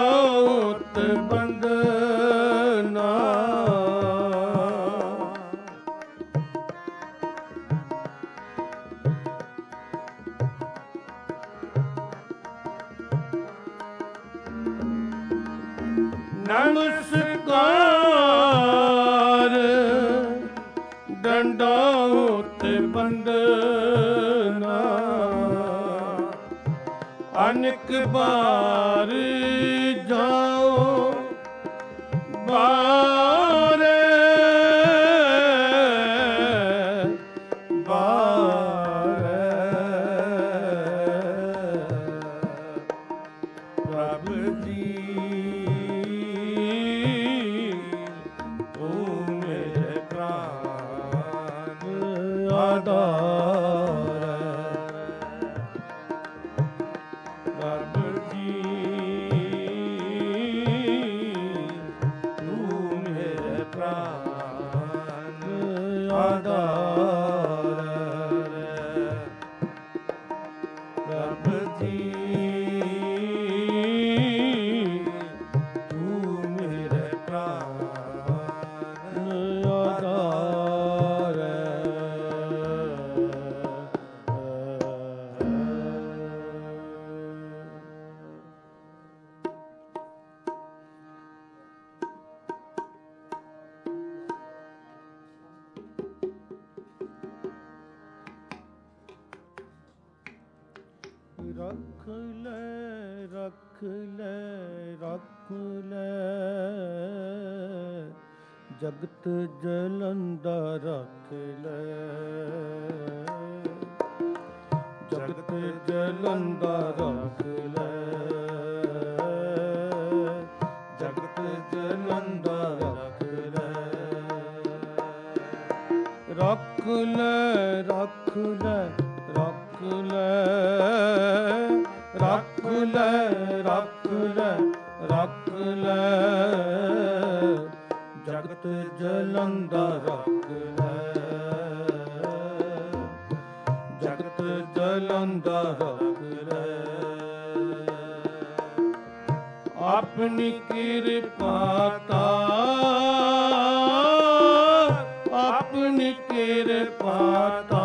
ਹੋਤ ਬੰਦਨਾ ਨਮਸਕਾਰ ਡੰਡਾਉਤ ਬੰਦਨਾ ਅਨੇਕ ਬਾਰ ਜਾਓ ਬਾਰੇ ਬਾਰੇ ਪ੍ਰਭ ਜੀ ਰੱਖ ਲੈ ਰੱਖ ਲੈ ਰੱਖ ਲੈ ਜਗਤ ਜਲੰਦਾ ਰੱਖ ਲੈ ਜਗਤ ਜਲੰਦਾ ਰੱਖ ਲੈ ਜਗਤ ਜਲੰਦਾ ਰੱਖ ਲੈ ਰੱਖ ਲੈ ਰੱਖ ਲੈ ਰੱਖ ਲੈ ਰੱਖ ਲੈ ਰੱਖ ਲੈ ਰੱਖ ਲੈ ਜਗਤ ਜਲੰਦਾ ਰੱਖ ਲੈ ਜਗਤ ਜਲੰਦਾ ਰੱਖ ਲੈ ਆਪਣੀ ਕਿਰਪਾ ਤਾ ਆਪਣੀ ਕਿਰਪਾ ਤਾ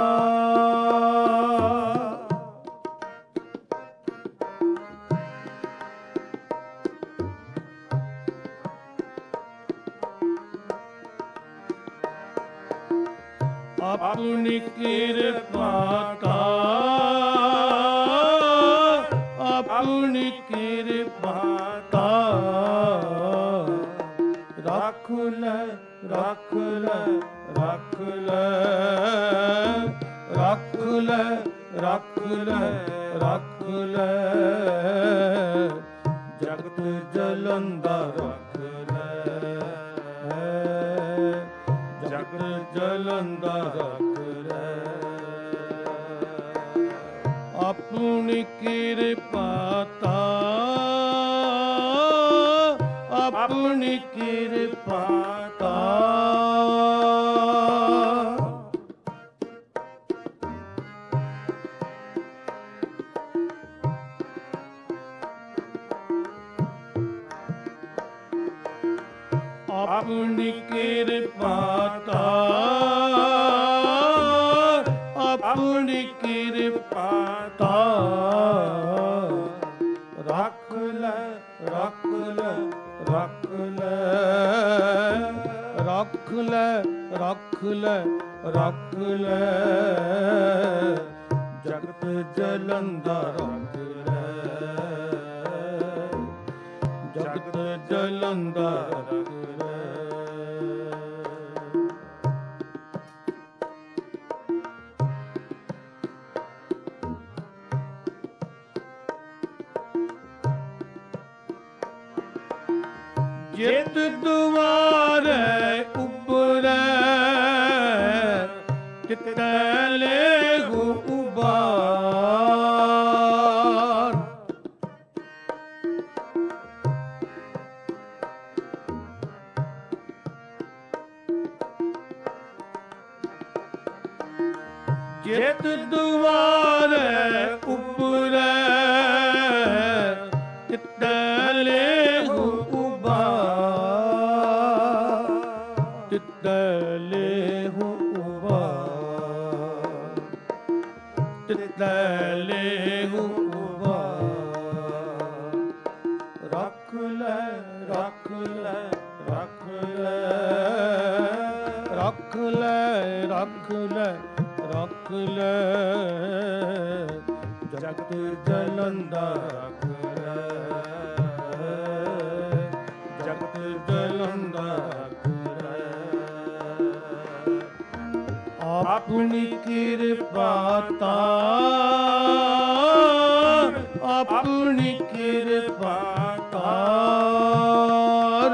ਆਪਣੀ ਕਿਰਪਾ ਤਾ ਆਪਣੀ ਕਿਰਪਾ ਤਾ ਰੱਖ ਲੈ ਰੱਖ ਲੈ ਰੱਖ ਲੈ ਰੱਖ ਲੈ ਰੱਖ ਲੈ ਰੱਖ ਲੈ ਜਗਤ ਜਲੰਦਾ ਰੱਖ ਲੈ ਜਗਤ ਜਲੰਦਾ ਰੱਖ ਲੈ ਆਪਣੀ ਕਿਰਪਾ ਤਾ ਆਪਣੀ ਕਿਰਪਾ ਤਾ ਆਪਣੀ ਕਿਰਪਾ ਤਾ ਆਪਣੀ ਕਿਰਪਾ ਤਾ ਰੱਖ ਲੈ ਰੱਖ ਲੈ ਰੱਖ ਲੈ ਰੱਖ ਲੈ ਰੱਖ ਲੈ ਰੱਖ ਲੈ ਜਗਤ ਜਲੰਦਾ ਰੱਖ ਲੈ ਜਗਤ ਜਲੰਦਾ ਰੱਖ ਲੈ ਜਿਤ ਦੁਆਰੇ ਉਬਰੈ ਤਿਤੈ ਲੇਹੁ ਉਬਾਰ ਜਿਤ ਦੁਆਰੇ ਉਬਰੈ ਤਿਤੈ ਚਿਤੈ ਲੇਹੁ ਉਬਾਰ। ਰੱਖ ਲੈ ਰੱਖ ਲੈ ਰੱਖ ਲੈ ਰੱਖ ਲੈ ਰੱਖ ਲੈ ਰੱਖ ਲੈ ਜਗਤ ਜਲੰਦਾ ਰੱਖ ਲੈ ਜਗਤ ਜਲੰਦਾ ਰੱਖ ਲੈ। ਆਪਣੀ ਕਿਰਪਾ ਤਾਰ ਆਪਣੀ ਕਿਰਪਾ ਤਾਰ।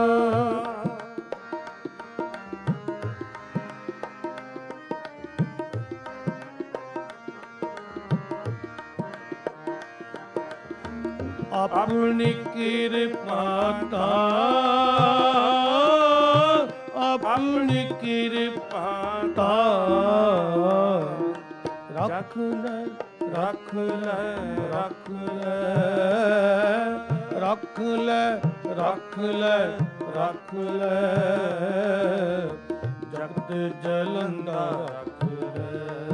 ਆਪਣੀ ਕਿਰਪਾ ਤਾਰ ਆਪਣੀ ਕਿਰਪਾ ਤਾਰ। ਰੱਖ ਲੈ ਰੱਖ ਲੈ ਰੱਖ ਲੈ ਰੱਖ ਲੈ ਰੱਖ ਲੈ ਰੱਖ ਲੈ ਜਗਤ ਜਲੰਦਾ ਰੱਖ ਲੈ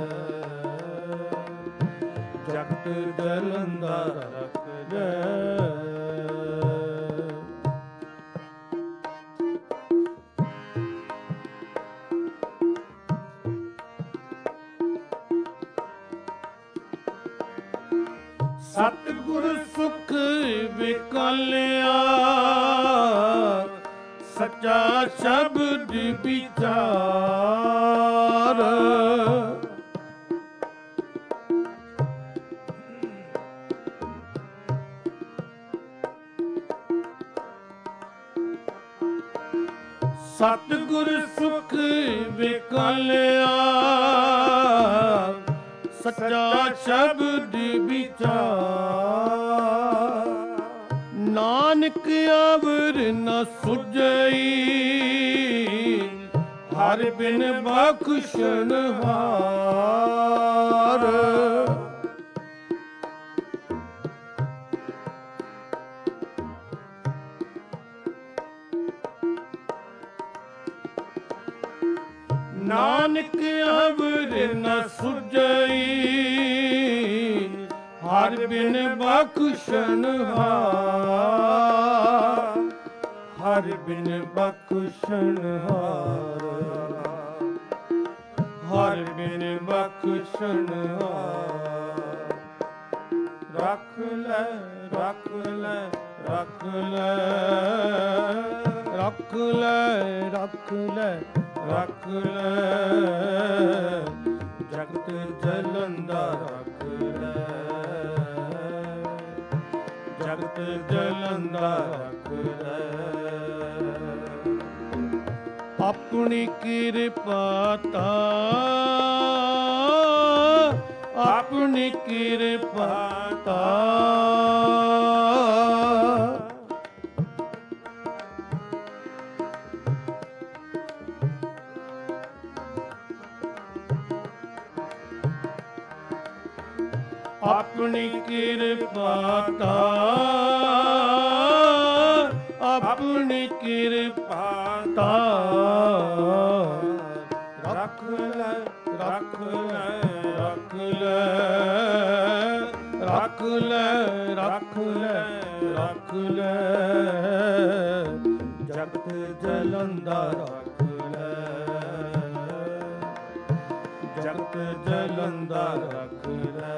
ਜਗਤ ਜਲੰਦਾ ਰੱਖ ਲੈ। ਸਤਿਗੁਰ ਸੁਖ ਵਿਕਾਲਿਆ ਸੱਚਾ ਸ਼ਬਦ ਵਿਚਾਰ। ਸਤਿਗੁਰ ਸੁਖ ਵਿਕਾਲਿਆ ਸੱਚਾ ਸ਼ਬਦ ਵਿਚਾਰ। ਨਾਨਕ ਅਵਰ ਨ ਸੁਝਈ ਹਰਿ ਬਿਨ ਬਖਸ਼ਣ ਹਾਰ। ਨਾਨਕ ਅਵਰ ਨ ਸੁਝਈ ਹਰਿ ਬਿਨ ਬਖਸ਼ਣ ਹਾਰ। ਹਰਿ ਬਿਨ ਬਖਸ਼ਣ ਹਾਰ ਹਰਿ ਬਿਨ ਬਖਸ਼ਣ ਹਾਰ। ਰੱਖ ਲੈ ਰੱਖ ਲੈ ਰੱਖ ਲੈ ਰੱਖ ਲੈ ਰੱਖ ਲੈ ਰੱਖ ਲੈ ਜਗਤ ਜਲੰਦਾ ਰੱਖ ਲੈ ਜਗਤ ਜਲੰਦਾ ਰੱਖ ਲੈ। ਆਪਣੀ ਕਿਰਪਾ ਤਾਰ ਆਪਣੀ ਕਿਰਪਾ ਤਾਰ। ਆਪਣੀ ਕਿਰਪਾ ਤਾਰ ਆਪਣੀ ਕਿਰਪਾ ਤਾਰ। ਰੱਖ ਲੈ ਰੱਖ ਲੈ ਰੱਖ ਲੈ ਰੱਖ ਲੈ ਰੱਖ ਲੈ ਰੱਖ ਲੈ ਜਗਤ ਜਲੰਦਾ ਰੱਖ ਲੈ ਜਗਤ ਜਲੰਦਾ ਰੱਖ ਲੈ।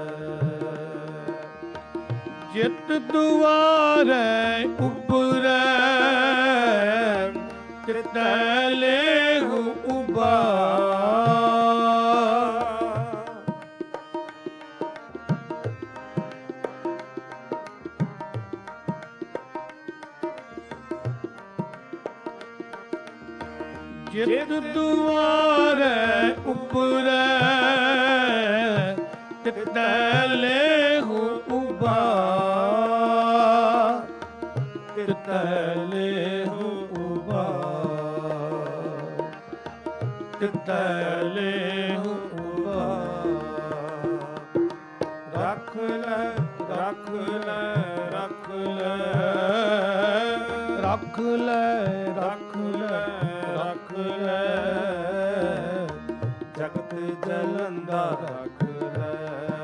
ਜਿਤ ਦੁਆਰੇ ਉਬਰੈ ਤਿਤੈ ਲੇਹੁ ਉਬਾਰ। ਜਿਤ ਦੁਆਰੇ ਉਬਰੈ ਤਿਤੈ ਲੇਹੁ ਉਬਾਰ। ਤਿਤੈ ਲੇਹੁ ਉਬਾਰ ਤਿਤੈ ਲੇਹੁ ਉਬਾਰ। ਰੱਖ ਲੈ ਰੱਖ ਲੈ ਰੱਖ ਲੈ ਰੱਖ ਲੈ ਰੱਖ ਲੈ ਰੱਖ ਲੈ ਜਗਤ ਜਲੰਦਾ ਰੱਖ ਲੈ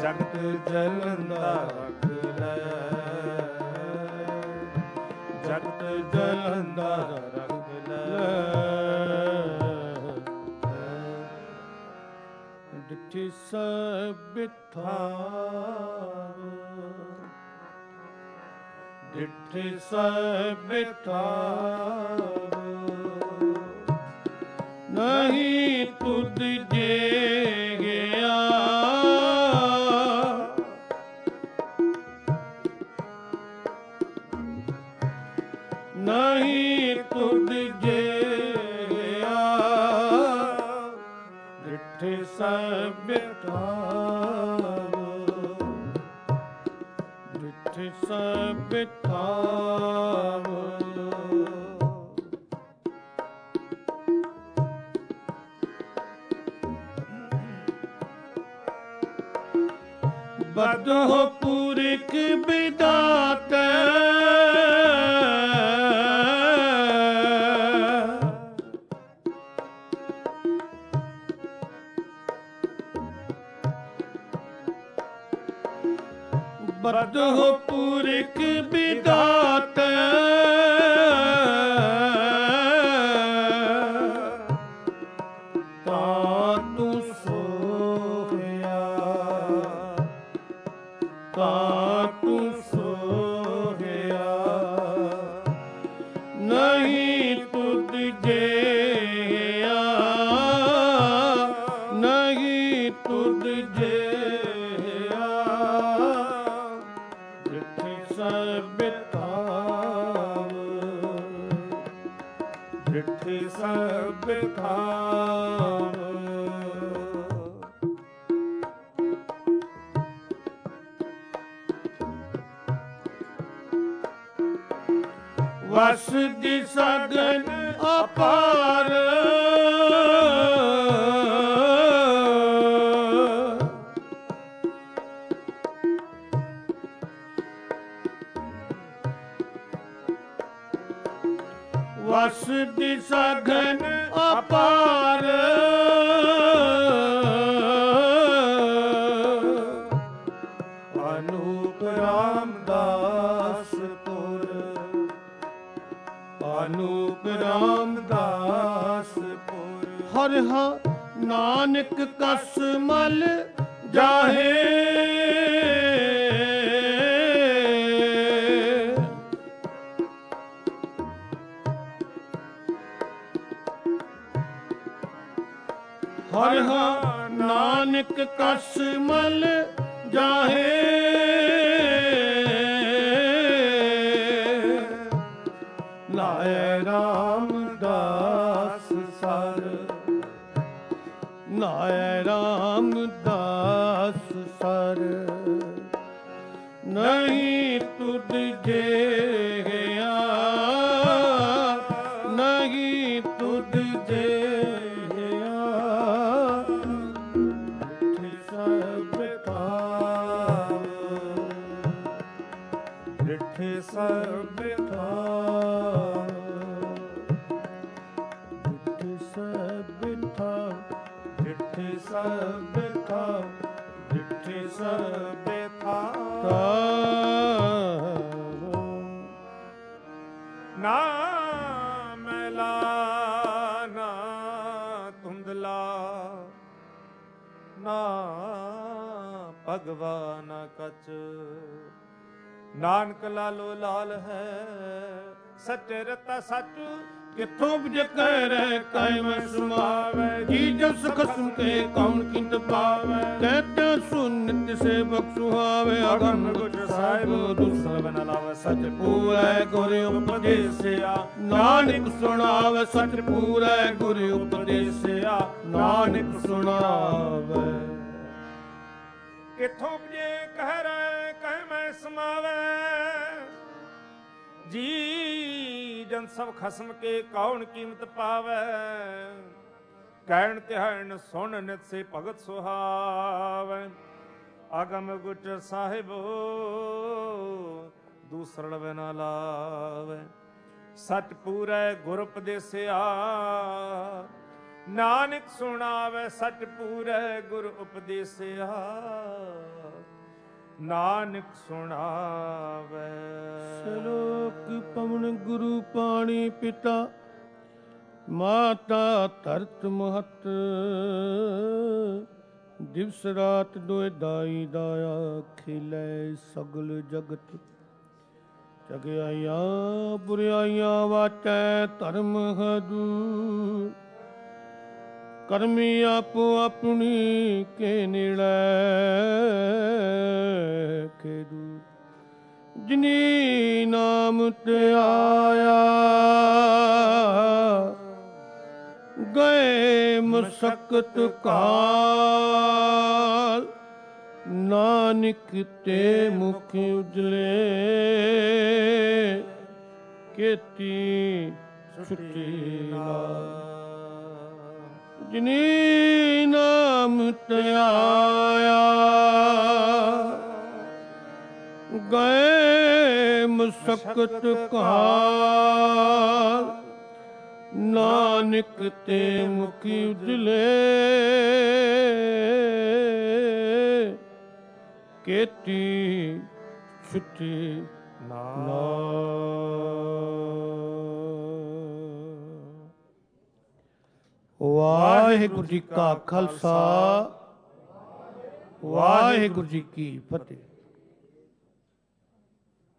ਜਗਤ ਜਲੰਦਾ ਰਖ ਲੈ, ਜਗਤ ਜਲੰਦਾ ਰਖ ਲੈ। ਡਿਠੀ ਸਭਿਥਾ, ਡਿਠੀ ਸਭਿਥਾ ਨਹੀਂ ਤੁਧ ਜੇ ਗਿਆ, ਨਹੀਂ ਤੁਧ ਜੇ ਗਿਆ। ਡਿਠੀ ਸਭਿਥਾ, ਡਿਠੀ ਸਭਿਥਾ ਬਦਹੁ ਪੁਰਖ ਬਿਦਾਤੈ, ਬਦਹੁ ਪੁਰਖ ਬਿਦਾਤੈ ਤਾਂ ਤੂੰ ਸੋਹਿਆ, ਤਾਂ ਤੂੰ ਸੋਹਿਆ ਨਹੀਂ ਤੁਧ ਜੇਆ, ਨਹੀਂ ਤੁਧ ਜੇਆ। ਡਿਠੀ ਸਭਿਥਾ, ਡਿਠੀ ਸਭਿਥਾ ਵਸ ਦੀ ਸਗਨ ਅਪਾਰ, ਵਸ ਦੀ ਸਗਨ ਅਪਾਰ ਅਨੂਪ ਰਾਮਦਾਸ ਪੁਰ, ਅਨੂਪ ਰਾਮਦਾਸ ਪੁਰ। ਹਰਿ ਹਾ ਨਾਨਕ ਕਸ ਮਲ ਜਾਹੇ, ਹਰਿ ਹਾ ਨਾਨਕ ਕਸ ਮਲ ਜਾਹੇ। ਨਾਏ ਰਾਮਦਾਸ ਸਰ, ਨਾਏ ਰਾਮਦਾਸ ਸਰ ਨਹੀਂ ਤੁਧ ਜੇਆ, ਨਹੀਂ ਤੁਧ ਜੇਆ। ਡਿਠੀ ਸਭਿਥਾ, ਡਿਠੀ ਸਭਿਥਾ, ਡਿਠੀ ਸਭਿਥਾ, ਡਿਠੀ ਸਭਿਥਾ, ਡਿਠੀ ਸਭਿਥਾ। ਨਾ ਮੈਲਾ ਨਾ ਧੁੰਦਲਾ, ਨਾ ਭਗਵਾਨ ਕਚ, ਨਾਨਕ ਲਾਲੋ ਲਾਲ ਹੈ ਸੱਚੇ ਰਤਾ ਸੱਚ। ਕਿਥੋਂ ਉਪਜ ਕਹਿ ਕਾਇ ਮੈਂ ਸੁਮਾਵੈ, ਜੀ ਜਸ ਖਸਮ ਕੇ ਕੌਣ ਕਿੰਤ ਪਾਵੈ। ਕਹਿਤੇ ਸੁਨਿਤ ਸੇਵਕ ਸੁਹਾਵੇ, ਅਗਮ ਗੁਜ ਸਾਹਿਬ ਦੁਸਰ ਨ ਲਾਵੈ। ਸਚ ਪੂਰੈ ਗੁਰ ਉਪਦੇਸਿਆ, ਨਾਨਕ ਸੁਣਾਵੈ। ਸਚ ਪੂਰੈ ਗੁਰ ਉਪਦੇਸਿਆ, ਨਾਨਕ ਸੁਣਾਵੈ। ਕਿਥੋਂ ਉਪਜੇ ਕਹਿ ਰਹਿ ਕਹਿ ਮੈਂ ਸਮਾਵੈ, ਜੀ ਜਨ ਸਭ ਖਸਮ ਕੇ ਕੌਣ ਕੀਮਤ ਪਾਵੈ। ਕਹਿਣ ਤਿਹਾਣ ਸੁਣ ਨਿਤ ਸੇ ਭਗਤ ਸੁਹਾਵੈ। ਅਗਮ ਗੁਚ ਸਾਹਿਬੋ ਦੂਸਰਲ ਬਿ ਨ ਲਾਵੈ। ਸਚ ਪੂਰੈ ਗੁਰ ਉਪਦੇਸਿਆ, ਨਾਨਕ ਸੁਣਾਵੈ। ਸਚ ਪੂਰੈ ਗੁਰ ਉਪਦੇਸਿਆ, ਨਾਨਕ ਸੁਣਾਵੇ। ਸ਼ਲੋਕ ਪਵਨ ਗੁਰੂ ਪਾਣੀ ਪਿਤਾ ਮਾਤਾ ਧਰਤ ਮਹਤ ਦਿਵਸ ਰਾਤ ਦੋਇ ਦਾਈ ਦਾਇਆ ਖਿਲੇ ਸਗਲ ਜਗਤ ਚਗਿਆਈਆਂ ਬੁਰਾਈਆਂ ਵਾਚੈ ਧਰਮ ਹਦੂ ਕਰਮੀ ਆਪੋ ਆਪਣੀ ਕੇ ਨੇੜੇ ਖੇਦੂ ਜਿਨੀ ਨਾਮ ਤੇ ਆਇਆ ਗਏ ਮਸਕਤ ਕਾਲ ਨਾਨਕ ਤੇ ਮੁਖ ਉਜਲੇ ਕੀਤੀ ਛੁੱਟੀ ਨਾਲ ਜਿਨੀ ਨਾਮ ਤੇ ਆਇਆ ਗਏ ਮਸਕਤ ਕਾਲ ਨਾਨਕ ਤੇ ਮੁਖੀ ਉਜਲੇ ਕੀਤੀ ਛੁੱਟੀ ਨਾਲ। ਵਾਹਿਗੁਰੂ ਜੀ ਕਾ ਖਾਲਸਾ ਵਾਹਿਗੁਰੂ ਜੀ ਕੀ ਫਤਿਹ।